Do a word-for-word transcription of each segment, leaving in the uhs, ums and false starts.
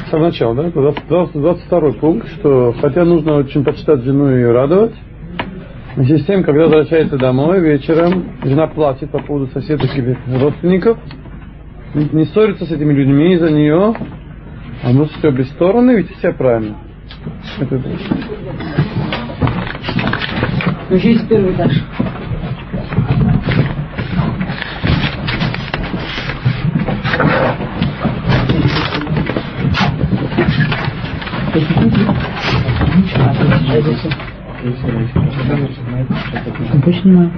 с самого начала, да? двадцать второй пункт, что хотя нужно очень почитать жену и ее радовать, вместе с тем, когда возвращается домой вечером, жена плачет по поводу соседок или родственников, не ссорится с этими людьми из-за нее, а может все обе стороны, вести себя правильно. Это... Через первый этаж. Я снимаю.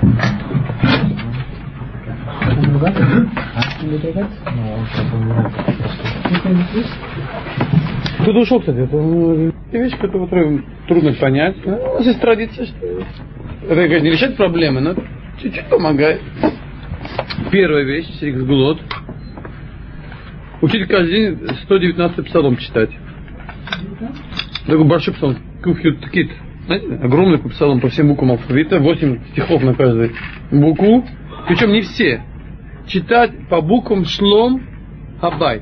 Тут ушел, кстати, это вещь, которую трудно понять. У нас есть традиция, что это, конечно, не решает проблемы, но чуть-чуть помогает. Первая вещь, Сирикс Гулот. Учить каждый день сто девятнадцатый псалом читать. Такой большой псалом, Куфьют Кит. Знаете, огромный псалом по всем буквам алфавита, восемь стихов на каждую букву. Причем не все. Читать по буквам шлом хабайт.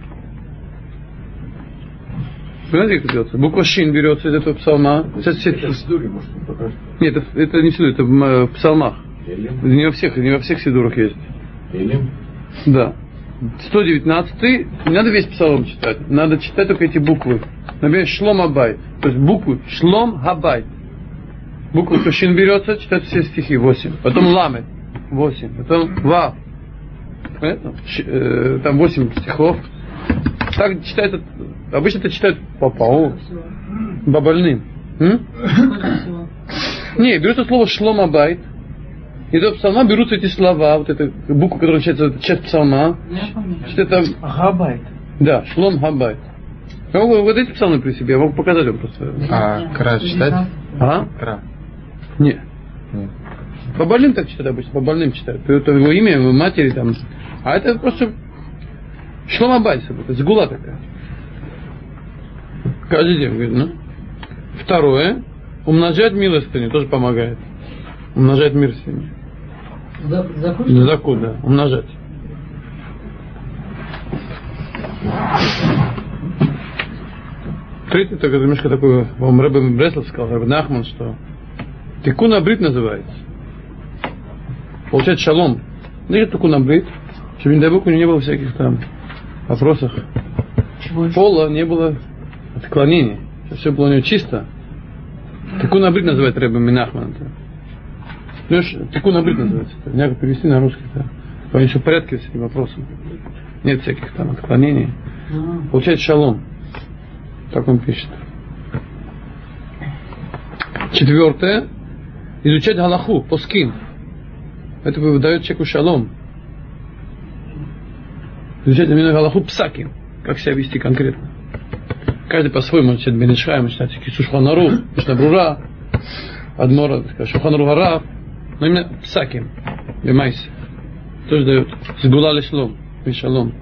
Понимаете, как это делается? Буква шин берется из этого псалма. Это в сидуре, может, покажет? Нет, это, это не в сидуре, это в псалмах. Элим? Не во всех, не во всех сидурах есть. Элим? Да. сто девятнадцатый, не надо весь псалом читать, надо читать только эти буквы. Например, шлом хабайт. То есть буквы шлом хабайт. Буква шин берется, читать все стихи, восемь. Потом ламет, восемь. Потом вав. Понятно? Ш, э, там восемь стихов. Так читают, обычно это читают по пау, по больным. Не, берется слово шлом хабайт. И до псалма берутся эти слова, вот эта буква, которая начинается, часть псалма. Что это? Хабайт. Да, шлом хабайт. Вы вот эти псалмы при себе, я могу показать вам просто. А кра читать? А? Кра. Нет. Нет. По больным так читают обычно, по больным читают. Это его имя, его матери там. А это просто шлом хабайт, это сгула такая. Каждый день, говорит, ну. Второе. Умножать милостыню тоже помогает. Умножать мир с ними. Закут? Закут, да. Умножать. Третий, так, это немножко такой, по-моему, Рэбе Бреслов сказал, Рэбе Нахман, что тикун абрит называется. Получать шалом. Значит, тикун абрит, чтобы, не дай Бог, у него не было всяких там вопросов. Пола не было отклонений. Все было у него чисто. Тикун абрит называет Рэбе Нахман. Понимаешь, тикун абрит называется. Нельзя перевести на русский. Да. Они еще в порядке с этим вопросом. Нет всяких там отклонений. А-а-а. Получать шалом. Так он пишет. Четвертое. Изучать галаху, поским. Это дает человеку шалом. Изучать именно галаху псаким. Как себя вести конкретно. Каждый по-своему читает Бен Иш Хай, читает Шулхан Арух, Мишна Брура, Адмора, Шулхан Арух Арав. Но именно псаким, бемайс, тоже дает сгула лешлом, вишалом.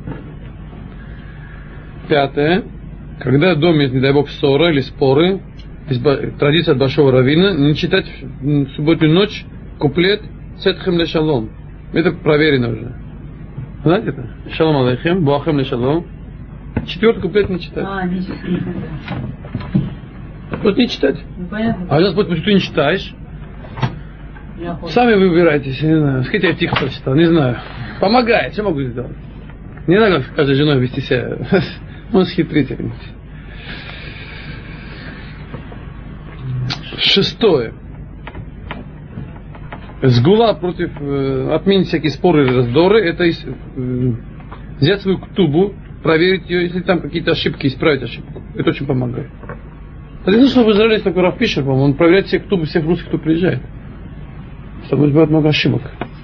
Пятое. Когда в доме есть, не дай бог, ссора или споры, есть традиция от большого раввина, не читать в субботнюю ночь куплет «Сетхем лешалом». Это проверено уже. Знаете это? Шалом алейхем, буахем лешалом. Четвертый куплет не читать. А, не читать. Просто не читать. Ну, понятно. А сейчас будет, ты не читаешь. Сами выбирайтесь, не знаю. Скажите, я тихо прочитал, не знаю. Помогает, что могу сделать? Не надо как с каждой женой вести себя. Может схитрить. Шестое. Сгула против, э, отменить всякие споры и раздоры, это э, взять свою ктубу, проверить ее, если там какие-то ошибки, исправить ошибку. Это очень помогает. Это что в Израиле есть такой Раф Фишер, по-моему, он проверяет все ктубы всех русских, кто приезжает. Чтобы бывает много ошибок.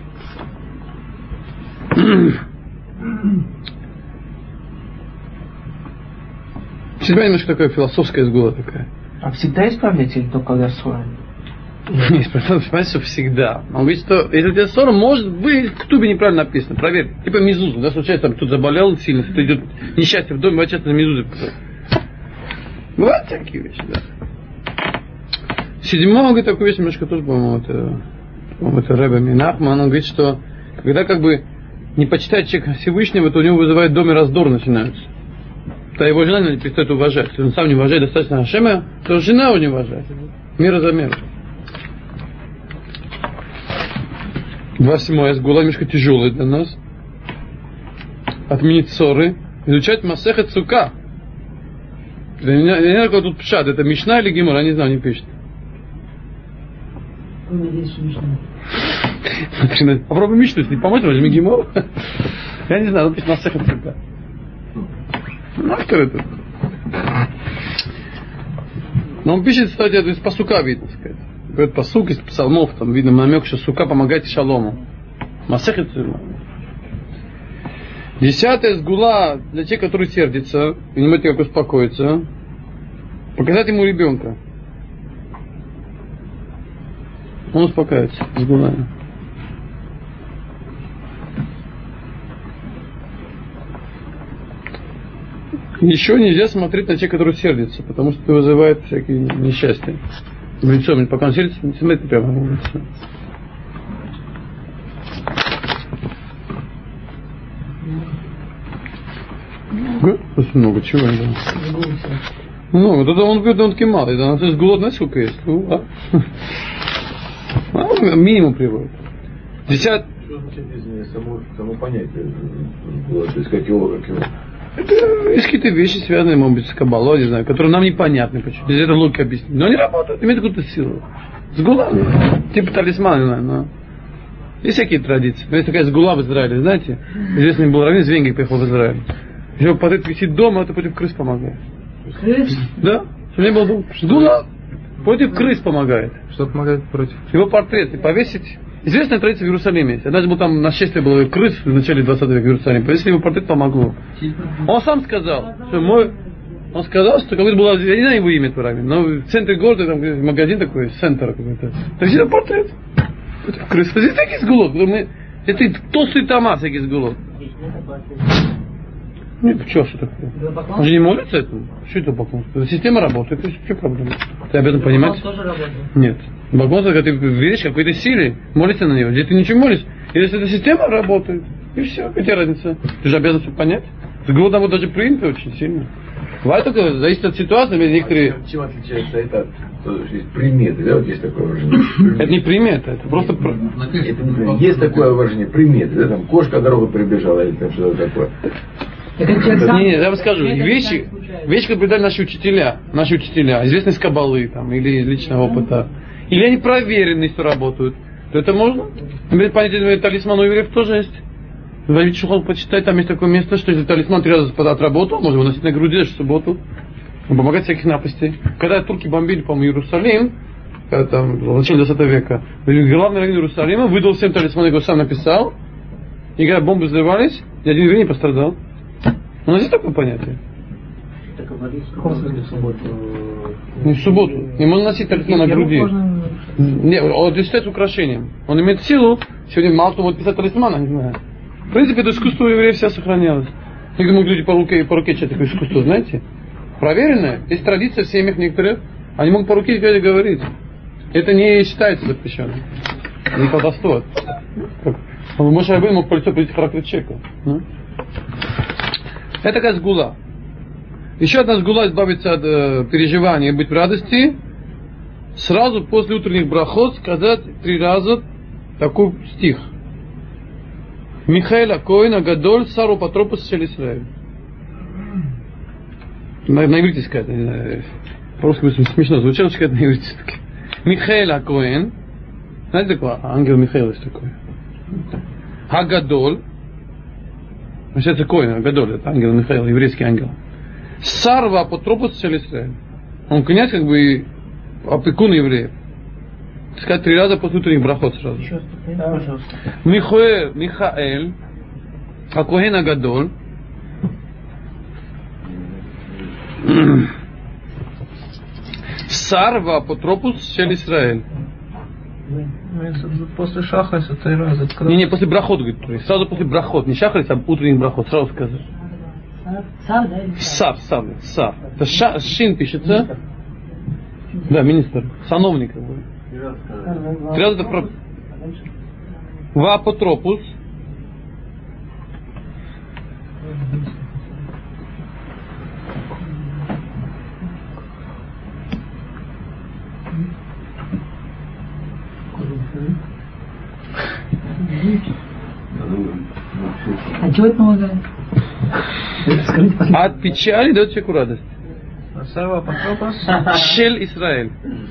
Всегда немножко такая философская сгула такая. А всегда исправлять или только когда ссора? Не исправлять, понимаете, что всегда. Он говорит, что если у тебя ссора, может быть, в ктубе неправильно написано. Проверь. Типа мезузу, да, случается, там кто-то заболел сильно, кто-то идет несчастье в доме, бывает часто на мезузу. Бывают такие вещи, да. Седьмой, он говорит такую вещь, немножко тоже, по-моему, это, по-моему, это Рэбе Нахман, он говорит, что когда как бы не почитает человек Всевышнего, то у него вызывает в доме раздор начинаются. то его жена не перестает уважать. Если он сам не уважает достаточно Ашема, то жена его не уважает. Мера за меру. двадцать седьмая сгула немножко тяжелая для нас. Отменить ссоры. Изучать Масехет Сука. Я не знаю, какой тут пшат. Это Мишна или Гемора, я не знаю, не пишет. Попробуй Мишну, если не поможет, возьми Гемор. Я не знаю, он пишет Масехет Сука. Ну, что это? Но он пишет, кстати, из пасука видно, сказать. Говорит, пасук из псалмов, там видно намек, что сука помогает шалому. Масехет Сука. Десятая сгула для тех, которые сердятся и не могут как успокоиться. Показать ему ребенка. Он успокаивается. Сгула. Еще нельзя смотреть на тех, которые сердятся, потому что это вызывает всякие несчастья. В лицо, пока он сердится, не смотрите прямо в лицо. Очень много чего. Да. Много. Тогда он пьет, он таки мало. Это у нас голод, знаешь, сколько есть? Ну, а? А, минимум приводит. Десят... Что значит, извини, само, само понятие? То есть, как его, как его? Это есть какие-то вещи, связанные, может быть, с кабалой, не знаю, которые нам непонятны. Почему? Без этого логика объяснить. Но они работают, имеют какую-то силу. С гулами. Типа талисман, не знаю, но... Есть всякие традиции. Есть такая сгула в Израиле, знаете? Известный был раввин из Венгрии, приехал в Израиль. Если портрет висит дома, это против крыс помогает. Крыс? Да. Чтобы не было дома. Сгула против крыс помогает. Что помогает против? Его портрет повесить. Известная традиция в Иерусалиме. Однажды был там нашествие было крыс в начале двадцатого века в Иерусалиме. Повесили его портрет, помогло. Он сам сказал, что мой... Он сказал, что какой-то был, я не знаю его имя, раввин, но в центре города там магазин такой, центр какой-то. Там висит портрет. Крыс. Здесь такие сгулот. Это толстые тома всякие сгулот. Нет, что, что такое? Он же не молится этому? Что это поклонство? Система работает, то есть что проблема? Ты обязан понимать? Тоже работает? Нет. Поклонство, когда ты веришь какой-то силе, молишься на него. Здесь ты ничего молишься. Если эта система работает, и все, какая разница? Ты же обязан все понять. С голодом вот даже принято очень сильно. Бывает только, зависит от ситуации, некоторые... Чем отличается это? Есть приметы, да, вот есть такое выражение. Это не примета, это просто... Это, есть такое выражение, приметы, да, там кошка дорогу прибежала или там что-то такое. Не, не, я вам скажу, вещи, вещи, которые придали наши учителя, наши учителя, известные с кабалы там, или из личного опыта, или они проверенные, что работают, то это можно. Например, понятие талисман у евреев тоже есть. Давид Шухал почитать, там есть такое место, что если талисман три раза отработал, можно его носить на груди в субботу, помогать всяких напастей. Когда турки бомбили, по-моему, Иерусалим, когда там, в начале двадцатого века, главный раввин Иерусалима выдал всем талисман, его сам написал, и когда бомбы взрывались, ни один еврей не пострадал. У нас есть такое понятие? Не в субботу. Не можно носить талисман на груди. Нет, он считается украшением. Он имеет силу. Сегодня мало кто может писать талисман, не знаю. В принципе, это искусство у евреев вся сохранялось. Некоторые могут люди по руке, по руке читать такое искусство, знаете? Проверенное. Есть традиция в семьях некоторых. Они могут по руке говорить. Это не считается запрещенным. Не колдовство. Моше Рабейну мог по лицу прийти характер человека. Это такая сгула. Еще одна сгула — избавиться от э, переживаний и быть в радости. Сразу после утренних брахот сказать три раза такой стих. Михаил Акоин Агадоль Сару Патропус Шель Исраэль. На, на иврите сказать, не знаю. По-русски смешно звучало, сказать на иврите. Михаил Акоин. Знаете такой? Ангел Михаил есть такой. Агадоль. Значит, это Коин, Агадоль, это ангел Михаил, еврейский ангел. Сарва Апотропус Шель Исраэль. Он князь, как бы, опекун евреев. Сказать три раза после утренних брахот сразу. Михаэль, Михаэль, Акоин Агадоль. Сарва Апотропус Шель Исраэль. После шахриса три раза. Не, не, после брахот, говорит, сразу после брахот. Не шахрис, а утренний брахот, сразу сказать. Сар, да? Сар, сар, сар. Это ша, шин пишется. Да, министр, сановник. Как бы. Три раза это про... Вапотропус. чего это помогает? От печали дает человеку радость. Сава Патропас. Шель Исраэль.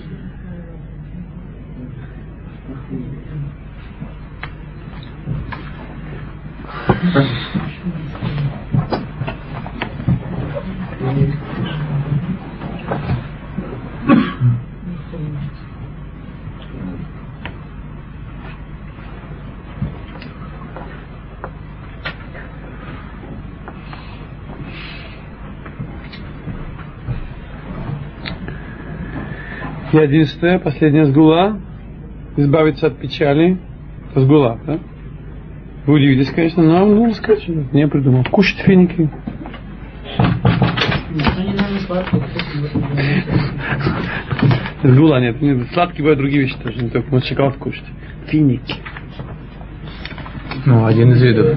И одиннадцатое, последняя сгула. Избавиться от печали. Это сгула, да? Вы удивитесь, конечно, но ну, сказать, не я придумал. Кушать финики. Сгула нет. Сладкие бывают другие вещи тоже. Не только можно шоколад кушать. Финики. Ну, один из видов.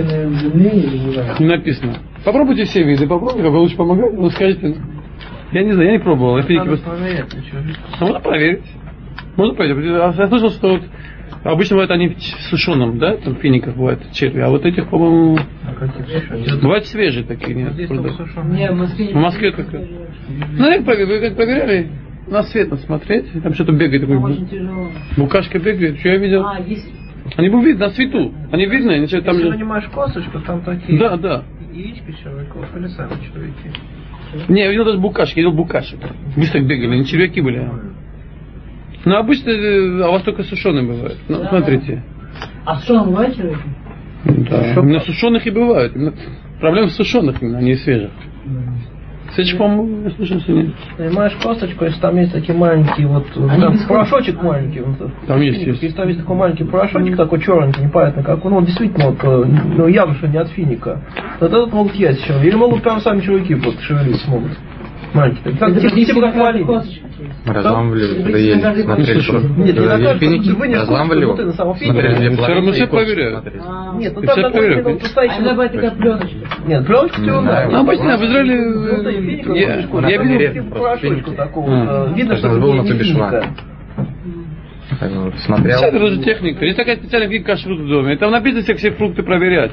Не написано. Попробуйте все виды, попробуйте, как лучше помогает. Ну, скажите. Я не знаю, я не пробовал. Я финики Надо просто... проверять, ничего. А можно проверить. Можно проверить. Я слышал, что вот обычно бывают они в сушеном, да? Там в финиках бывают черви. А вот этих, по-моему, А какие еще? бывают свежие такие. Нет, Здесь правда. только сушеные. Не, в Москве не В Москве такое. Ну, как проверили? Вы как проверяли? На свет смотреть. Там что-то бегает такой. Там очень тяжело. Букашка бегает. Что я видел? А, есть. Они будут видны на свету. Они видны. Они что, там Если же... вынимаешь косточку, там такие Да, да. яички человеков или сами человеки. Не, я видел даже букашки, я видел букашек. Быстро бегали, не червяки были. Ну, обычно, э, а у вас только сушеные бывают. Ну, Да. смотрите. А что, бывает человек? Да. Именно сушеных и бывают. Именно... Проблема в сушеных именно, а не свежих. Свежих, по-моему, я слышал, что нет. Понимаешь косточку, если там есть такие маленькие, вот Они там без порошочек маленький, вот, Там есть, финик, есть. если там есть такой маленький порошочек, такой черненький, непонятно как, ну действительно, вот, э, ну явно, что не от финика, тогда этот могут есть еще, или могут прям сами человеки вот шевелить смогут. Маленькие, так, типа, типа как малина. Разламывали, когда ели, смотрели. Слушай, что- Нет, не ели накажут, финики, ты вынешь разламывали косточку, его, ну, ты на самом смотрели, финике. где Все равно пластик, все и косточку проверяют. смотрели. А, Нет, ну И там все такой, проверяют. ну, а настоящий, иногда бывает такая пленочка. нет, пленочка Не всего, знаю. Ну, обычно в Израиле... Ну, да, и э, финик, Я, ну, я там видел... есть порошочку такого, А. э, видно, Даже что надо это было не на не Тубишва. финика. Вот, смотрел. Вся тоже техника. Есть такая специальная книга «Кашрут в доме». И там написано все, все фрукты проверять.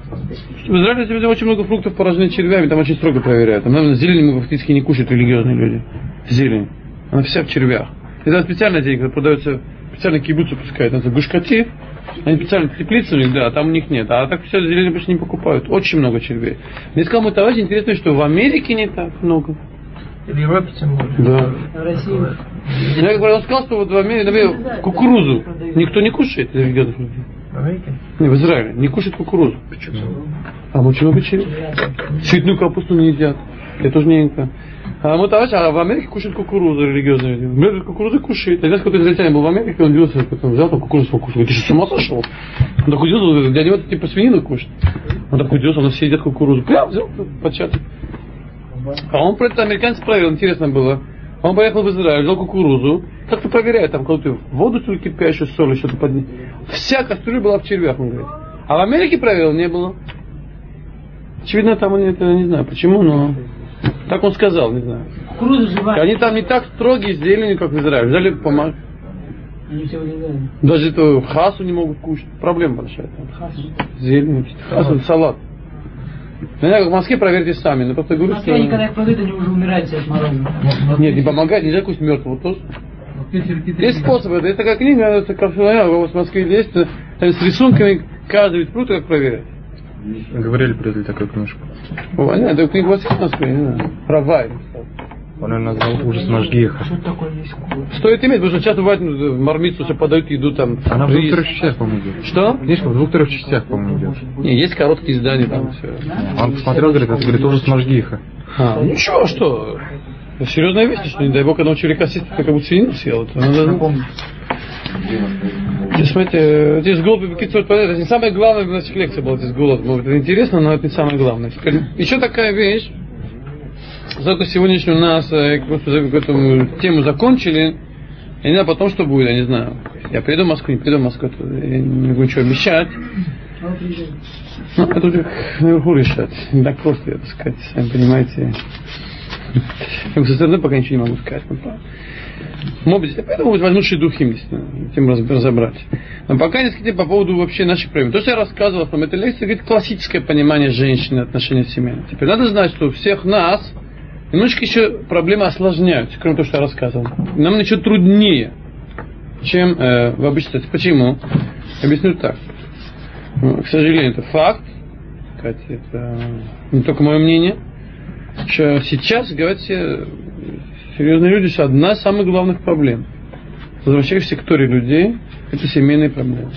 В Израиле сегодня очень много фруктов поражены червями, там очень строго проверяют. Там, наверное, зелень мы фактически не кушают религиозные люди. Зелень. Она вся в червях. И там специальная деньги, когда продается, специально кибуцы пускают. Это гушкатив. Они специально теплицы у них, да, а там у них нет. А так все зелень больше не покупают. Очень много червей. Мне сказал мой товарищ, интересно, что в Америке не так много. В Европе тем более. Да. В России. Я говорю, он сказал, что вот в Америке, например, кукурузу никто не кушает из религиозных людей. В Америке? Не, в Израиле. Не кушают кукурузу. Там очень много червей. Цветную капусту не едят. Я тоже не ем. А мой товарищ, а в Америке кушают кукурузу религиозные люди. Говорит, кукурузу кушает. Один раз какой-то израильтянин был в Америке, он удивился, потом взял там кукурузу покушал. Говорит, ты что, с ума сошел? Он такой удивился, для него это типа свинину кушать. Он такой удивился, он все едят кукурузу. Прям взял, початок. А он про это американец проверил, интересно было. Он поехал в Израиль, взял кукурузу. Как-то проверяет, там какую-то воду кипящую, соль, что-то под ней. Вся кастрюля была в червях, он говорит. А в Америке проверил, не было. Очевидно, там они это не знаю почему, но так он сказал, не знаю. Кукуруза живая. Они там не так строгие с зеленью, как в Израиле. Взяли помог. Они все вылезают. Даже эту хасу не могут кушать. Проблема большая. Там. Зелень, хасу, это салат. Не знаю, как в Москве, проверьте сами. Но просто В говорю, Москве что... они когда их продают, они уже умирают все от мороза. Нет, не помогает, нельзя кушать мертвого тоже. Есть способы. Это есть такая книга, это как у вас в Москве есть, там с рисунками каждый вид фрукта, как проверять. Говорили, привезли такую книжку. О, нет, эту книгу у вас есть в Москве, не знаю. Про Вай. Он ее назвал «Ужас Машгиха». Что такое есть кур? Стоит иметь, потому что часто бывает, ну, в мармицу все подают еду там. Она в рис. двух-трех частях, по-моему, идет. Что? Книжка в двух-трех частях, по-моему, идет. Не, есть короткие издания там все. Он посмотрел, говорит, это, говорит, «Ужас Машгиха». А, ну что, что? Серьезная вещь, что не дай бог, когда у человека сесть, как будто свинину съел. Это надо... Здесь, смотрите, здесь голубь, это не самое главное в наших лекциях было здесь голубь. Это интересно, но это не самое главное. Еще такая вещь. Только сегодняшний у нас эту тему закончили. Я не знаю потом, что будет, я не знаю. Я приеду в Москву, не приеду в Москву, я не могу ничего обещать. Ну, это уже наверху решать. Не так просто, я так сказать, сами понимаете. Со стороны пока ничего не могу сказать. Может быть, поэтому возьмущие духи этим разобрать. Но пока не сказать по поводу вообще наших проблем. То, что я рассказывал в этой лекции, говорит классическое понимание женщины отношения к семье. Теперь надо знать, что у всех нас немножечко еще проблемы осложняются, кроме того, что я рассказывал. Нам еще труднее, чем э, в обычной ситуации. Почему? Объясню так. К сожалению, это факт. Это не только мое мнение. Что сейчас, говорят все серьезные люди, что одна из самых главных проблем, возвращающихся к Торе людей, это семейные проблемы.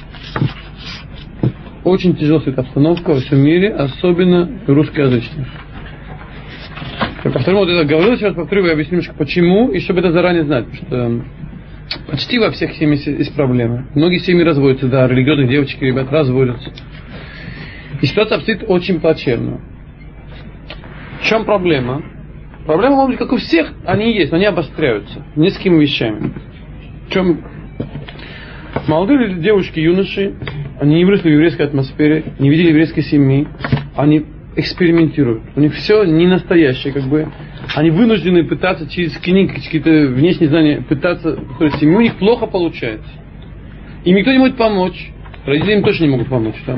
Очень тяжелая эта обстановка во всем мире, особенно русскоязычных. Я повторю, вот это говорил, сейчас повторю, я объясню немножко почему, и чтобы это заранее знать, потому что почти во всех семьях есть проблемы. Многие семьи разводятся, да, религиозные девочки, ребят разводятся. И ситуация обстоит очень плачевно. В чем проблема? Проблема, может быть, как у всех, они есть, но они обостряются несколькими вещами. В чем? Молодые девушки, юноши, они не выросли в еврейской атмосфере, не видели еврейской семьи, они экспериментируют. У них все не настоящее, как бы. Они вынуждены пытаться через книги, какие-то внешние знания пытаться строить семью, у них плохо получается. Им никто не может помочь. Родители им точно не могут помочь. Там.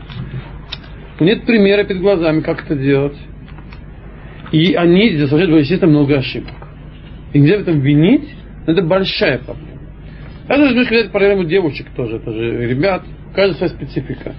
Нет примера перед глазами, как это делать. И они совершают, естественно, много ошибок. И нельзя в этом винить, но это большая проблема. Я должен немножко сказать проблему девушек тоже, тоже ребят, у каждого своя специфика.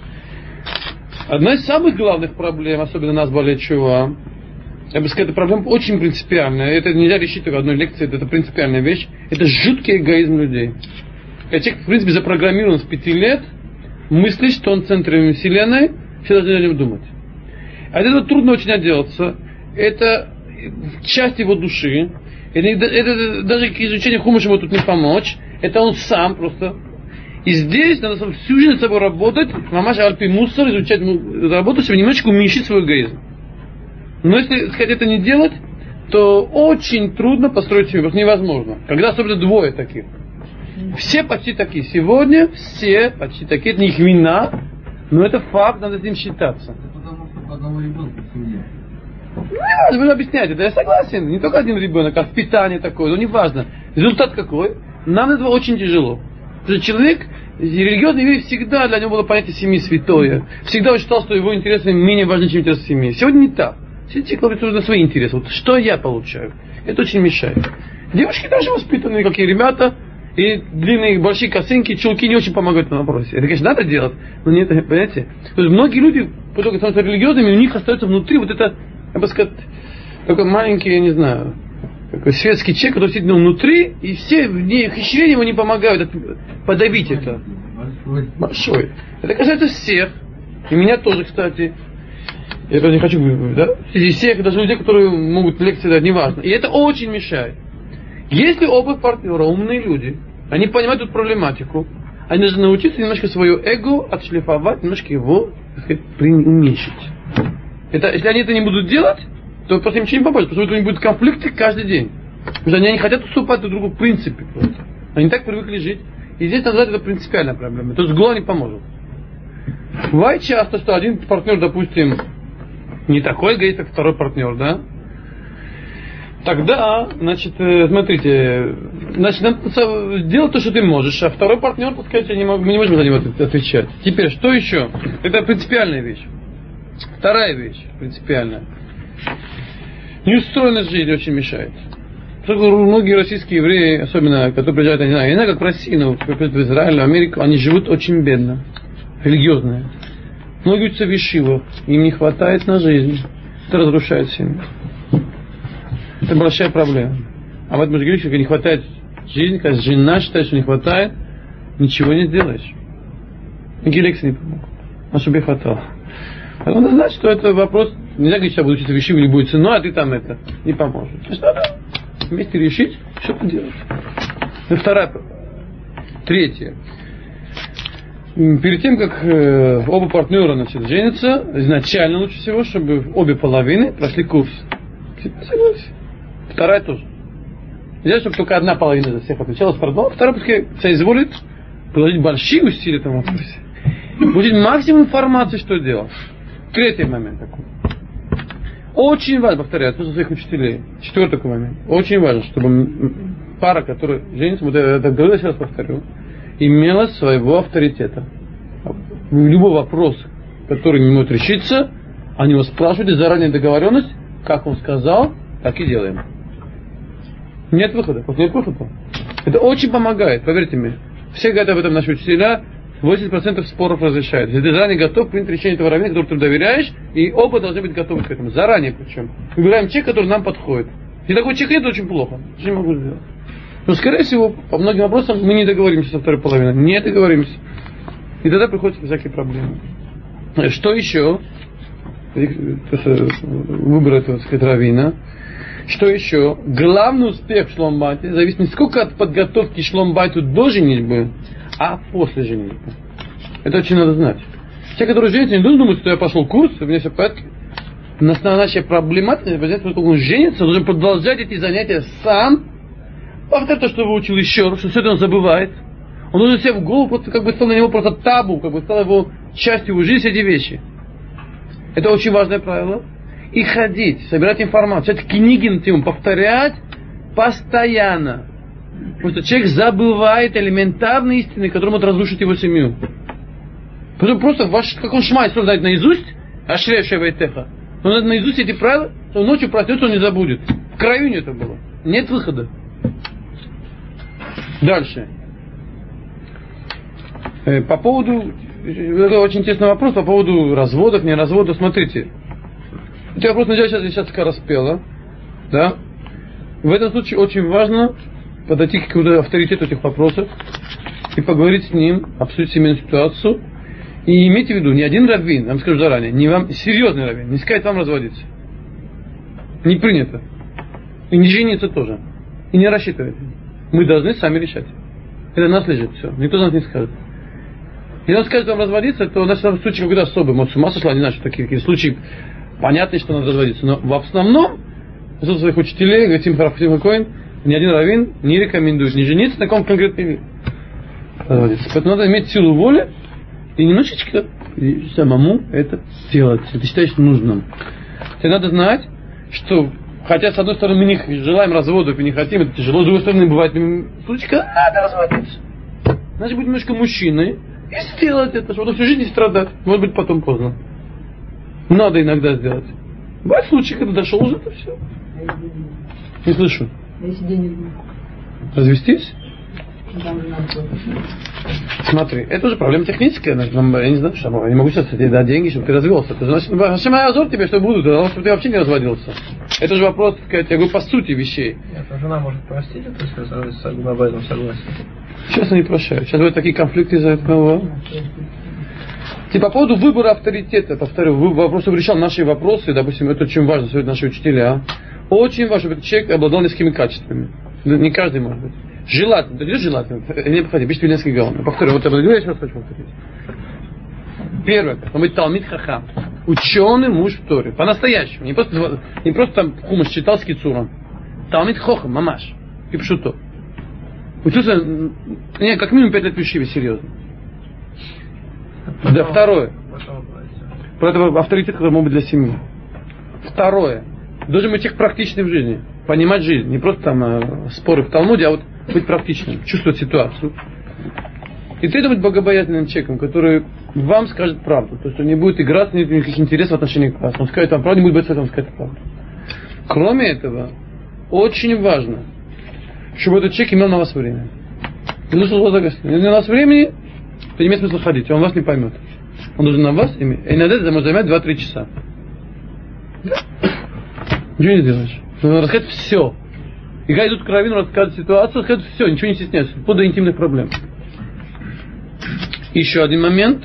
Одна из самых главных проблем, особенно нас болеет чува, я бы сказал, эта проблема очень принципиальная. Это нельзя решить только в одной лекции, это принципиальная вещь. Это жуткий эгоизм людей. Когда человек, в принципе, запрограммирован с пяти лет, мыслит, что он центр вселенной, все должны о нем думать. От этого трудно очень отделаться. Это часть его души. Это, это даже к изучению хумыша ему тут не помочь. Это он сам просто. И здесь надо всю жизнь с собой работать, мамаш альпи мусор, изучать работу, чтобы немножечко уменьшить свой эгоизм. Но если сказать, это не делать, то очень трудно построить семью, просто невозможно. Когда особенно двое таких. Все почти такие. Сегодня все почти такие. Это не их вина, но это факт, надо с ним считаться. Это потому что одного ребенка в семье. Ну, не важно, вы объясняете, да я согласен. Не только один ребенок, а впитание такое, ну не важно. Результат какой? Нам этого очень тяжело. Потому что человек, религиозный еврей, всегда для него было понятие семьи святое. Всегда он считал, что его интересы менее важны, чем интересы семьи. Сегодня не так. Все человек на свои интересы. Вот что я получаю? Это очень мешает. Девушки даже воспитанные, какие ребята, и длинные большие косынки, чулки не очень помогают на вопросе. Это, конечно, надо делать, но нет, понимаете? То есть многие люди, которые становятся религиозными, у них остается внутри вот это, я бы сказать, такой маленький, я не знаю, такой светский человек, который сидит внутри, и все ухищрения ему не помогают подавить это. Большой. Большой. Это касается всех. И меня тоже, кстати. Я тоже не хочу, да? Среди всех, даже людей, которые могут лекции дать, неважно. И это очень мешает. Если оба партнера умные люди, они понимают эту проблематику, они должны научиться немножко свое эго отшлифовать, немножко его, так сказать, уменьшить. Это, если они это не будут делать, то просто им ничего не поможет, потому что у них будут конфликты каждый день. Потому что они не хотят уступать друг другу в принципе. Просто. Они так привыкли жить. И здесь называется это принципиальная проблема. То есть гула не поможет. Бывает часто, что один партнер, допустим, не такой эгоист, как второй партнер, да? Тогда, значит, смотрите, значит, надо делать то, что ты можешь, а второй партнер, так сказать, я не могу, мы не можем за него отвечать. Теперь, что еще? Это принципиальная вещь. Вторая вещь, принципиальная. Неустроенность жизни очень мешает. Многие российские евреи, особенно, которые приезжают, я не знаю, я не знаю, как в России, но в Израиль, в Америку, они живут очень бедно, религиозные. Многие учатся в ешивах, им не хватает на жизнь. Это разрушает семью. Это большая проблема. А вот мы же говорим, что не хватает жизни, когда жена считает, что не хватает, ничего не сделаешь. Никакие лекции не помогут. А чтобы ей хватало. Поэтому надо знать, что это вопрос, нельзя говорить, что я буду учиться в ешиве любой ценой, а ты там это не поможет. Значит, надо вместе решить, что поделать. Это вторая проблема. Третье. Перед тем, как э, оба партнера значит, женятся, изначально лучше всего, чтобы обе половины прошли курс. Согласен. Вторая тоже. Нельзя, чтобы только одна половина за всех отвечала, а вторая пускай соизволит приложить большие усилия в этом вопросе. Будет максимум информации, что делать. Третий момент такой. Очень важно, повторяю, после своих учителей. Четвертый такой момент. Очень важно, чтобы пара, которая женится, вот я так говорю, я сейчас повторю, имела своего авторитета. Любой вопрос, который не может решиться, они его спрашивают, и заранее договоренность, как он сказал, так и делаем. Нет выхода. Вот нет выхода. Это очень помогает, поверьте мне. Все говорят об этом наши учителя, восемьдесят процентов споров разрешают. Если ты заранее готов принять решение этого раввина, которому ты доверяешь, и оба должны быть готовы к этому. Заранее причем. Выбираем человека, который нам подходит. Если такой человек нет, это очень плохо. Что я могу сделать? Но, скорее всего, по многим вопросам мы не договоримся со второй половиной. Не договоримся. И тогда приходят всякие проблемы. Что еще? Выбор этого, так сказать, раввина. Что еще? Главный успех в шломбайте зависит не сколько от подготовки шломбайту до женитьбы, а после женитьбы. Это очень надо знать. Те, которые женятся, не должны думать, что я пошел курс, у меня все в порядке. Настоящая проблематика, поскольку он женится, он должен продолжать эти занятия сам, повторять то, что выучил еще раз, что все это он забывает. Он должен себе в голову, просто, как бы стал на него просто табу, как бы стал его частью его жизни, эти вещи. Это очень важное правило. И ходить, собирать информацию, читать книги на тему, повторять постоянно. Потому что человек забывает элементарные истины, которые могут разрушить его семью. Потому просто ваш, как он шмайт, что знает наизусть, ашревшая вайтеха. Он знает наизусть эти правила, что он ночью проснется, он не забудет. В крови у него это было. Нет выхода. Дальше. По поводу, это очень интересный вопрос, по поводу разводов, не разводов. Смотрите. Это вопрос, начать сейчас, сейчас распела. Да? В этом случае очень важно подойти к какому-то авторитету этих вопросов и поговорить с ним, обсудить семейную ситуацию. И имейте в виду, ни один раввин, я вам скажу заранее, не вам, серьезный раввин, не сказать вам разводиться. Не принято. И не жениться тоже. И не рассчитывайте. Мы должны сами решать. Это нас лежит все. Никто нас не скажет. Если он скажет вам разводиться, то значит в случае какой-то особый, может, с ума сошла, не знаю, что такие, такие случаи. Понятно, что надо разводиться. Но в основном, из своих учителей, говорит Симха Раф Коэн, ни один раввин не рекомендует не жениться на каком конкретном виде разводиться. Поэтому надо иметь силу воли и немножечко самому это делать. Это считаешь нужным. Тебе надо знать, что хотя с одной стороны мы не желаем разводов и не хотим, это тяжело, с другой стороны бывает случаи, когда надо разводиться. Значит, быть немножко мужчиной и сделать это, чтобы всю жизнь не страдать. Может быть, потом поздно. Надо иногда сделать. Бывает случаи, когда дошел уже, то все. Не слышу. Если денег нет. Развестись? Там же надо платить. Смотри, это уже проблема техническая. Я не знаю, что я не могу сейчас тебе дать деньги, чтобы ты развелся. Это значит, Хашем Азор тебе, что будут, чтобы ты вообще не разводился. Это же вопрос, так сказать, я говорю, по сути вещей. Нет, а жена может простить это, если об этом согласен. Честно, не прощаю. Сейчас будут такие конфликты из-за этого. И по поводу выбора авторитета, повторю, вопрос решал наши вопросы, допустим, это очень важно, сегодня наши учителя. Очень важно, чтобы этот человек обладал несколькими качествами. Не каждый может быть. Желательно, это желательно, не обходи, пишите несколько галлонов. Повторю, вот я буду говорить, я сейчас хочу повторить. Первое, он быть талмид хахам. Ученый муж в Торе. По-настоящему. Не просто, не просто там хумаш читал с кицуром. Талмид хохам, мамаш. И пшуто. Учился, не, как минимум пять лет в Ешиве, серьезно. Да, второе. Про это авторитет, который может быть для семьи. Второе. Должен быть человек практичный в жизни. Понимать жизнь. Не просто там э, споры в Талмуде, а вот быть практичным. Чувствовать ситуацию. И третье, быть богобоязненным человеком, который вам скажет правду. То есть он не будет играть, нет никаких интересов в отношении к вас. Он скажет вам правду, не будет бояться вам сказать правду. Кроме этого, очень важно, чтобы этот человек имел на вас время. Если не на вас времени, то не имеет смысла ходить, он вас не поймет. Он должен на вас иметь. И иногда это может занять два-три часа. Ничего не сделаешь. Нужно рассказать все. И когда идут к раввину, рассказывать ситуацию, рассказывать все, ничего не стесняются. Вплоть до интимных проблем. Еще один момент.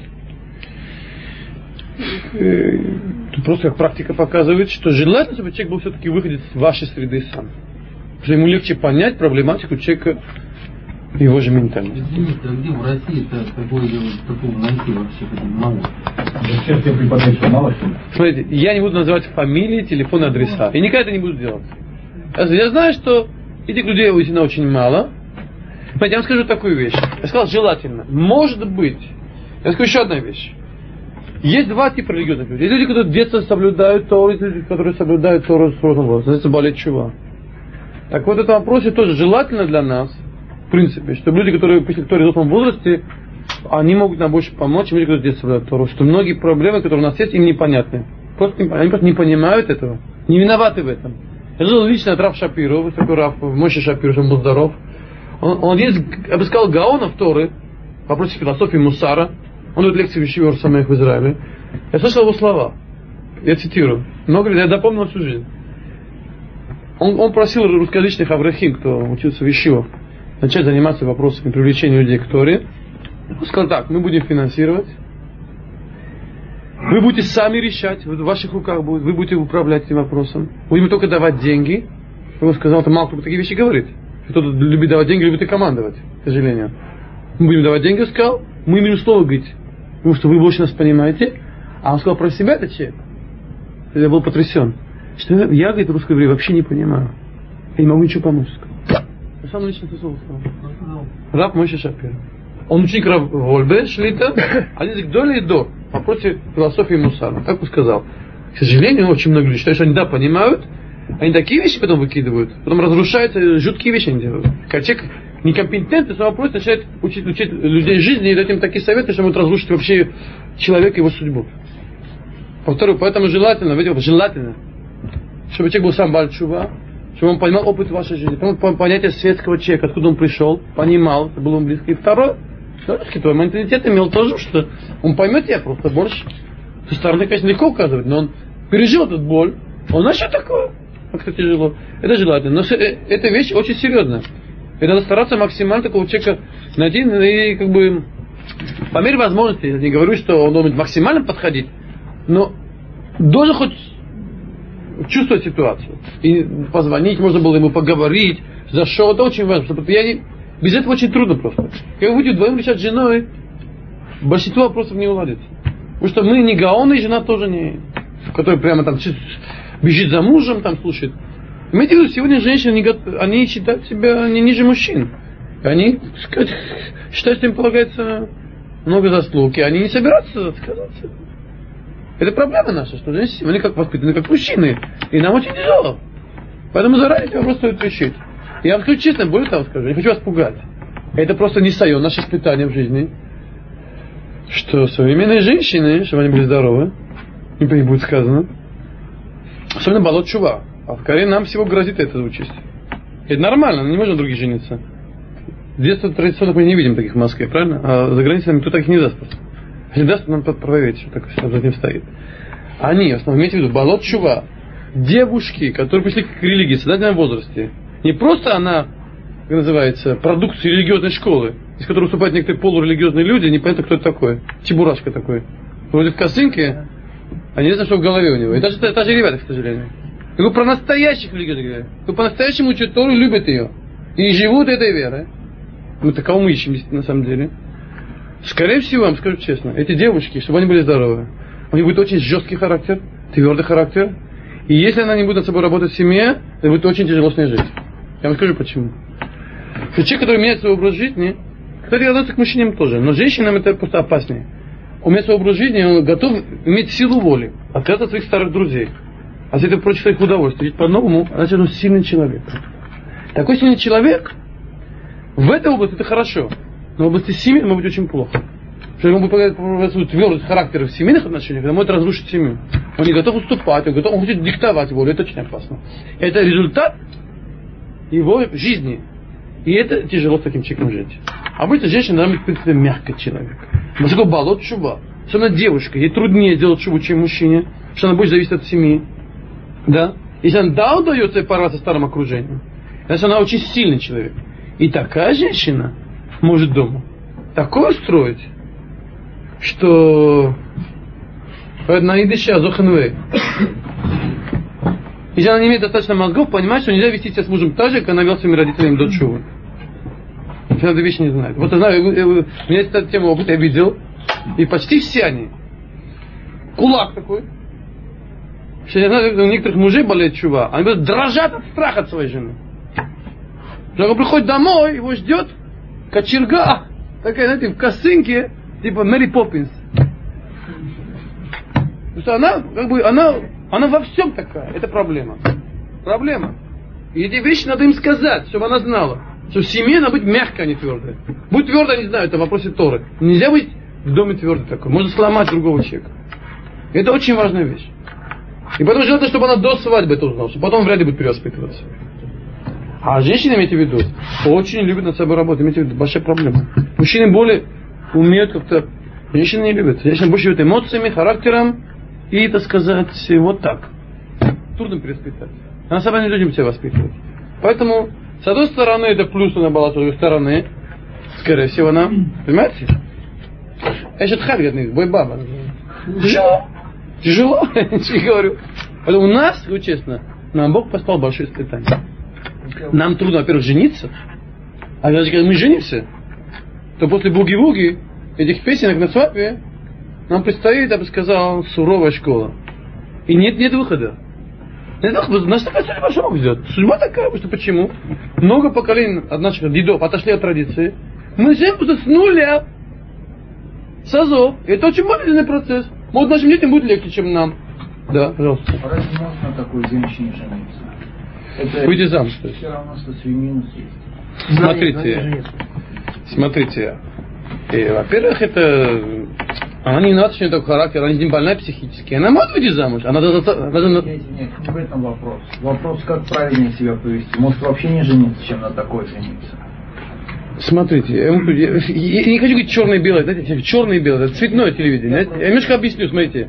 Тут просто как практика показывает, что желательно, чтобы человек был все-таки выходец из вашей среды сам. Потому что ему легче понять проблематику человека, его же ментальность. Извините, а где в России такое такого найти вообще мало? Сейчас я преподаю, что мало что ли? Смотрите, я не буду называть фамилии, телефоны, адреса. И никогда это не буду делать. Я знаю, что этих людей истинно очень мало. Смотрите, я вам скажу такую вещь. Я сказал желательно. Может быть. Я скажу еще одна вещь. Есть два типа религиозных людей. Есть люди, которые с детства соблюдают Тору, есть люди, которые соблюдают Тору с взрослым возрастом. Это болеет чува. Так вот, в этом вопросе тоже желательно для нас, в принципе, чтобы люди, которые пришли к Торе в взрослом возрасте, они могут нам больше помочь, чем люди, которые с детства соблюдают Тору. Что многие проблемы, которые у нас есть, им непонятны. Просто не, они просто не понимают этого. Не виноваты в этом. Я жил лично от Рав Шапиро, высокий Рав Моше Шапиро, чтобы он был здоров. Он, он есть, обыскал гаонов Торы, в вопросе философии Мусара. Он дает лекции в Ешиве Самех в Израиле. Я слышал его слова. Я цитирую. Много лет, я запомнил всю жизнь. Он, он просил русскоязычных аврахим, кто учился в Ешивах, начать заниматься вопросами привлечения людей к Торе. Он сказал так: мы будем финансировать. Вы будете сами решать, в ваших руках будет, вы будете управлять этим вопросом. Будем только давать деньги. Он сказал, это мало кто такие вещи говорит. Кто-то любит давать деньги, любит и командовать, к сожалению. Мы будем давать деньги, он сказал, мы имеем слово говорить, потому что вы больше нас понимаете. А он сказал про себя, этот человек. Я был потрясен. Что я, я говорит, русский еврей вообще не понимаю. Я не могу ничего помочь. Я сам лично слышал. Рав Моше Шапиро. Он ученик Рав Вольбе, Шлита, один из Гдолей и Дор, в вопросе философии Мусара. Как он сказал. К сожалению, очень многие люди считают, что они да, понимают, они такие вещи потом выкидывают, потом разрушаются, жуткие вещи они делают. Когда человек некомпетентный, в вопросе начинает учить, учить людей жизни и дать им такие советы, что могут разрушить вообще человека и его судьбу. Повторю, поэтому желательно, видите, желательно, чтобы человек был сам баль тшува, чтобы он понимал опыт вашей жизни, понятие светского человека, откуда он пришел, понимал, это было ему близко. И второе, русский твой менталитет имел тоже, что он поймет тебя просто больше. Со стороны, конечно, легко указывать, но он пережил эту боль, он знает, что такое, как это тяжело. Это желательно, но эта вещь очень серьезная. И надо стараться максимально такого человека найти и как бы по мере возможности, я не говорю, что он должен максимально подходить, но должен хоть чувствовать ситуацию. И позвонить, можно было ему поговорить, за что, это очень важно. Потому что я не, без этого очень трудно просто. Когда вы будете вдвоем решать с женой, большинство вопросов не уладится. Потому что мы не гаоны, и жена тоже не, которая прямо там бежит за мужем, там слушает. Имейте в виду, сегодня женщины, они, они считают себя не ниже мужчин. Они сказать, считают, что им полагается много заслуг, и они не собираются отказаться. Это проблема наша, что женщины, они как воспитаны, как мужчины. И нам очень тяжело. Поэтому заранее этот вопрос стоит решить. Я вам скажу честно, более того скажу, не хочу вас пугать. Это просто не сайон, наше испытание в жизни. Что современные женщины, чтобы они были здоровы, не будет сказано, особенно балот чува. А в Корее нам всего грозит это участь. Это нормально, не можно других жениться. С детства традиционно мы не видим таких в Москве, правильно? А за границей никто таких не даст. Если даст, нам проверить, что так за этим стоит. Они, в основном, имейте в виду, балот чува, девушки, которые пришли к религии в сознательном возрасте. Не просто она, как называется, продукт религиозной школы, из которой выступают некоторые полурелигиозные люди, непонятно, кто это такой. Чебурашка такой. Вроде в косынке, а не знаю, что в голове у него. И даже, даже ребята, к сожалению. Я говорю про настоящих религиозных людей. Кто по-настоящему учат Тору и любят ее. И живут этой верой. Мы такого мы ищем, на самом деле. Скорее всего, вам скажу честно, эти девушки, чтобы они были здоровы, у них будет очень жесткий характер, твердый характер. И если она не будет над собой работать в семье, это будет очень тяжело с ней жить. Я вам скажу почему. Что человек, который меняет свой образ жизни, кстати, относится к мужчинам тоже, но женщинам это просто опаснее. Он меняет свой образ жизни, он готов иметь силу воли, отказаться от своих старых друзей. А если это против своих удовольствий, жить по-новому, значит, он сильный человек. Такой сильный человек, в этой области это хорошо, но в области семьи может быть очень плохо. Что ему будет свою твердость характера в семейных отношениях, это может разрушить семью. Он не готов уступать, он, готов, он хочет диктовать волю, это очень опасно. Это результат его жизни. И это тяжело с таким человеком жить. Обычно женщина должна быть, в принципе, мягкий человек. Насколько балот чува. Особенно девушка, ей труднее сделать чуву, чем мужчине, что она больше зависит от семьи. Да? Если она да удается ей порваться с старым окружением, значит она очень сильный человек. И такая женщина может дома такое устроить, что на идыша зохнвей. Если она не имеет достаточно мозгов, понимает, что нельзя вести себя с мужем так же, как она вел своими родителями до чувы. Если она эту вещь не знает. Вот я знаю, у меня эта тема опыта, я видел, и почти все они. Кулак такой. Что я знаю, у некоторых мужей болеет чува, они дрожат от страха от своей жены. Когда он приходит домой, его ждет кочерга, такая, знаете, в косынке, типа Мэри Поппинс. То есть она, как бы, она, она во всем такая. Это проблема. Проблема. И эти вещи надо им сказать, чтобы она знала. Что в семье надо быть мягкой, а не твердой. Будь твердой, не знаю, это в вопросе Торы. Нельзя быть в доме твердой такой. Можно сломать другого человека. Это очень важная вещь. И поэтому желательно, чтобы она до свадьбы это узнала, чтобы потом вряд ли будет перевоспитываться. А женщины, имейте в виду, очень любят над собой работать. Имейте в виду, большая проблема. Мужчины более умеют как-то... Женщины не любят. Женщины больше любят эмоциями, характером и, так сказать, вот так. Трудно перевоспитать. Она сама не любит себя воспитывать. Поэтому, с одной стороны, это плюс она была, с другой стороны, скорее всего, она... Понимаете? Эшет хат, говорит, бой баба. Тяжело. Тяжело, я говорю. Поэтому у нас, ну честно, нам Бог послал большое испытание. Нам трудно, во-первых, жениться. А даже когда мы женимся, то после буги-вуги, этих песенок на свадьбе, нам предстоит, я бы сказал, суровая школа. И нет, нет выхода. Нет выхода. Нас такая судьба, что ждет? Судьба такая, потому что почему? Много поколений от наших дедов отошли от традиции. Мы живем просто с нуля. С азов. Это очень болезненный процесс. Может, нашим детям будет легче, чем нам. Да, пожалуйста. Разве можно такой женщине жениться? Это выйти замуж, то есть. Все равно, что свинину съесть. Смотрите, смотрите. И, во-первых, это... Она не виновата, что у нее такой характер, она не больная психически. Она может выйти замуж. Она даже... Нет, нет, не в этом вопрос. Вопрос, как правильнее себя повести. Может, вообще не жениться, чем на такой жениться. Смотрите, я, я, я не хочу говорить черное и белое, знаете, черное и белое, это цветное телевидение. Я, я немножко объясню, смотрите.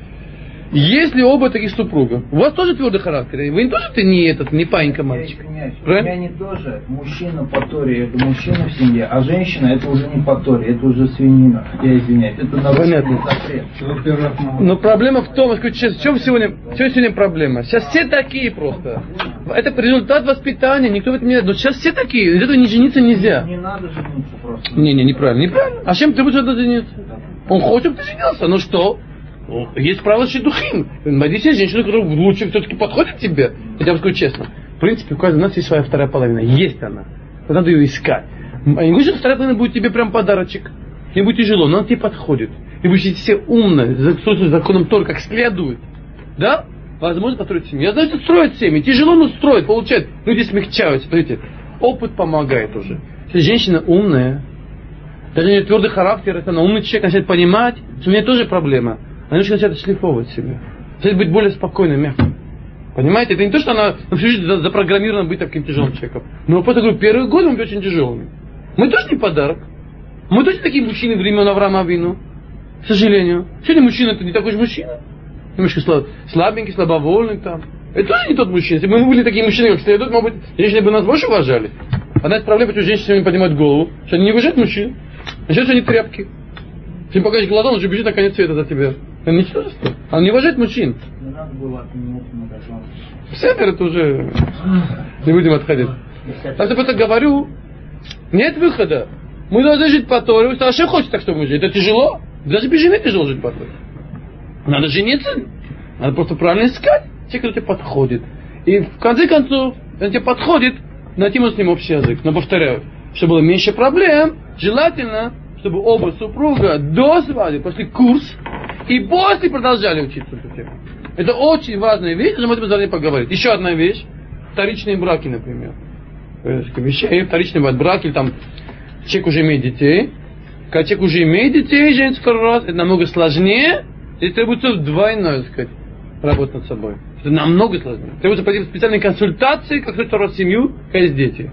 Если оба таких супруга, у вас тоже твердый характер, вы не тоже ты не этот, не паинька мальчик. Я у меня не тоже мужчина по Торе, это мужчина в семье, а женщина это уже не по Торе, это уже свинина. Я извиняюсь, это нарушение запрет. Но проблема в том, что в чем сегодня, в чем сегодня проблема? Сейчас все такие просто. Это результат воспитания, никто в этом не знает. Но сейчас все такие, из этого не жениться нельзя. Не надо жениться просто. Не, не, неправильно, неправильно. А чем ты будешь отдать жениться? Он хочет, чтобы ты женился, ну что? Есть правило шидухим. Найди себе женщину, которая лучше все-таки подходит тебе. Я вам скажу честно. В принципе, у каждого у нас есть своя вторая половина. Есть она. Надо ее искать. Я не говорю, что вторая половина будет тебе прям подарочек. Не будет тяжело, но она тебе подходит. И вы будете все умные, с законом Торы как следует. Да? Возможно построить семью. Я знаю, что строят семьи. Тяжело, но строят, получают. Люди смягчаются. Смотрите, опыт помогает уже. Если женщина умная, даже у нее твердый характер, если она умный человек, начинает понимать, что у меня тоже проблема. Она начинает отшлифовывать себя. Начинает быть более спокойной, мягкой. Понимаете? Это не то, что она всю жизнь запрограммирована быть таким тяжелым человеком. Но просто говорю, первые годы мы были очень тяжелыми. Мы тоже не подарок. Мы тоже такие мужчины времен Авраама Авину. К сожалению. Сегодня мужчина это не такой же мужчина. Немножко слаб, слабенький, слабовольный там. Это тоже не тот мужчина. Если бы мы были такие мужчины, как следует, может быть, женщины бы нас больше уважали. Одна из проблем, почему женщины сегодня поднимают голову, что они не уважают мужчин. А сейчас они тряпки. Если покажешь глаза, он уже бежит на конец света за тебя. Это ничтожество. Он не уважает мужчин. Не надо было отменить магазин. Север это уже... Не будем отходить. Так я просто говорю, нет выхода. Мы должны жить по Торе. А что хочет так, чтобы мы жили? Это тяжело. Даже без жены тяжело жить по Торе. Надо жениться. Надо просто правильно искать те, кто тебе подходит. И в конце концов, если тебе подходит, найти мы с ним общий язык. Но повторяю, чтобы было меньше проблем, желательно, чтобы оба супруга до свадьбы пошли курс и после продолжали учиться эту тему. Это очень важная вещь, мы об этом должны поговорить. Еще одна вещь. Вторичные браки, например. Вещей, вторичные браки, там человек уже имеет детей. Когда человек уже имеет детей, женится второй раз, это намного сложнее. И требуется двойное, так сказать, работать над собой. Это намного сложнее. Требуется пойти в специальные консультации, как строить вторую семью, когда есть дети.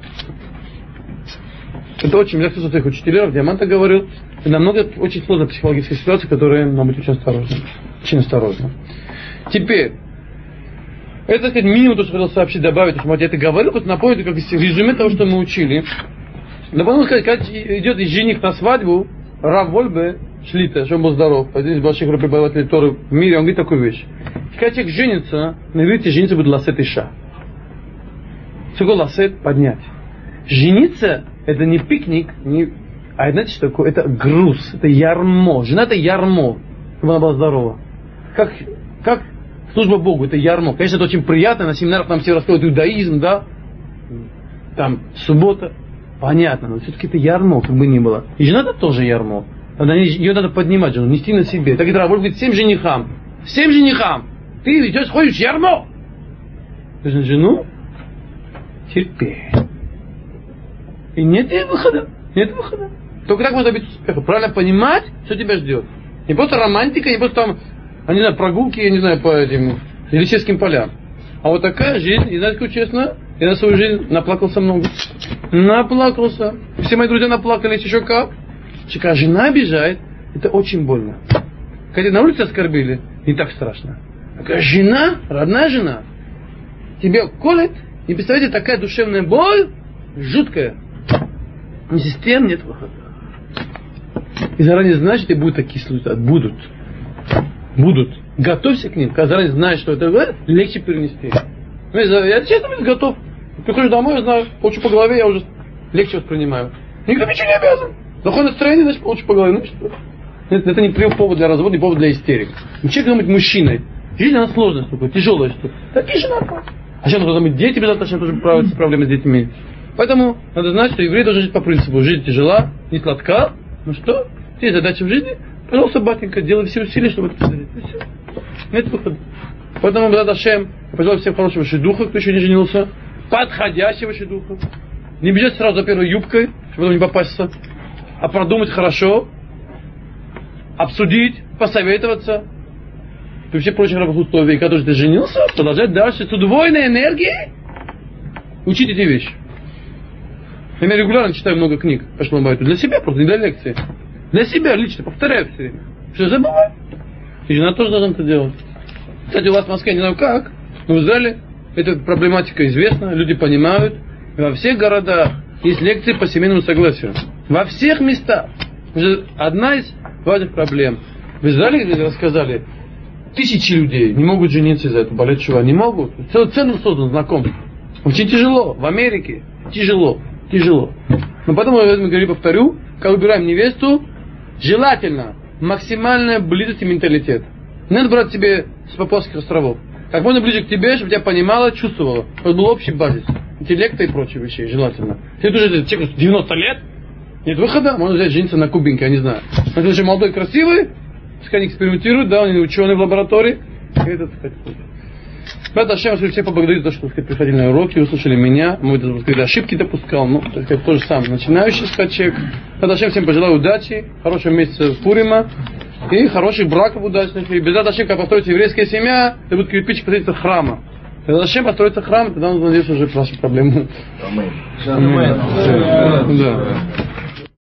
Это очень, я слышал своих учителей, Диаманта говорил, это намного очень сложная психологическая ситуация, которая нам быть очень осторожно. Очень осторожно. Теперь, это, так сказать, минимум, то, что хотел сообщить, добавить, что я это говорил, вот напомню, как резюме того, что мы учили. Но потом сказать, когда идет жених на свадьбу, Рав Вольбе, Шлита, что он был здоров, один из больших преподавателей Торы в мире, он говорит такую вещь. Когда человек женится, на иврите жениться будет ласет иша. Что такое ласет? Поднять. Жениться это не пикник, не... а знаете, что такое? Это груз, это ярмо. Жена это ярмо, чтобы она была здорова. Как, как служба Богу, это ярмо. Конечно, это очень приятно, на семинарах там все рассказывают иудаизм, да? Там суббота, понятно, но все-таки это ярмо, как бы ни было. И жена это тоже ярмо. Надо, ее надо поднимать, жену, нести на себе. Так и Рав говорит всем женихам, всем женихам, ты идешь, ходишь в ярмо. Ты же жену? Терпи. И нет выхода. Нет выхода. Только так можно добиться успеха. Правильно понимать, что тебя ждет. Не просто романтика, не просто там, я не знаю, прогулки, я не знаю, по этим Елисейским полям. А вот такая жизнь, и знаете, как честно, я на свою жизнь наплакался много. Наплакался. Все мои друзья наплакались еще как. Когда жена обижает, это очень больно. Когда на улице оскорбили, не так страшно. А когда жена, родная жена, тебя колет, и представляете, такая душевная боль, жуткая. Ни систем, нет выхода. И заранее знаешь, что тебе будут такие случаи. Будут. Будут. Готовься к ним. Когда заранее знаешь, что это говорит, легче перенести. Я честно готов. Приходишь домой, я знаю, получу по голове, я уже легче воспринимаю. Никто ничего не обязан. Плохое настроение, значит, получу по голове. Ну что? Это, это не повод для развода, не повод для истерик. Человек должен быть мужчиной. Жизнь, она сложная штука, тяжелая штука. Такие же надо. А сейчас должны быть дети, безотношенно тоже справляются с проблемой с детьми. Поэтому надо знать, что еврей должен жить по принципу. Жизнь тяжела, не сладка. Ну что? Те задачи в жизни. Пожалуйста, батенька, делай все усилия, чтобы это преодолеть. И все. Нет выхода. Поэтому, Б'езрат Ашем, я пожелаю всем хорошего шидуха, кто еще не женился. Подходящего шидуха. Не бежать сразу за первой юбкой, чтобы потом не попасться. А продумать хорошо. Обсудить, посоветоваться. При всех прочих равных условиях, когда ты женился, продолжать дальше с удвоенной энергией учить эти вещи. Я регулярно читаю много книг по Шломбайту. Для себя просто, не для лекции. Для себя лично, повторяю все время. Что забывай. И жена тоже должна это делать. Кстати, у вас в Москве, не знаю как, но в Израиле эта проблематика известна, люди понимают. И во всех городах есть лекции по семейному согласию. Во всех местах. Это одна из важных проблем. В Израиле рассказали, тысячи людей не могут жениться из-за этого, болеть чего, не могут. Целый центр создан, знакомств. Очень тяжело. В Америке тяжело. Тяжело. Но потом, я говорю, повторю, когда выбираем невесту, желательно максимальная близость и менталитет. Не надо брать себе с Папуасских островов. Как можно ближе к тебе, чтобы тебя понимала, чувствовала. Чтобы был общий базис. Интеллекта и прочие вещи, желательно. Если ты уже человек девяносто лет, нет выхода, можно взять жениться на кубинке, я не знаю. Но если уже молодой, красивый, пускай они экспериментируют, да, они ученые в лаборатории. И это, так сказать, Б'езрат Ашем, я всех поблагодарить за то, что приходили на уроки, услышали меня. Может, когда ошибки допускал, ну, так сказать, то же самое. Начинающий скачек. Б'езрат Ашем, всем пожелаю удачи, хорошего месяца Пурима и хороших браков удачных. И Б'езрат Ашем, когда построится еврейская семья, это будет кирпич строительства храма. Б'езрат Ашем, построится храм, тогда, надеюсь, уже ваши проблемы. Аминь. Аминь. Да.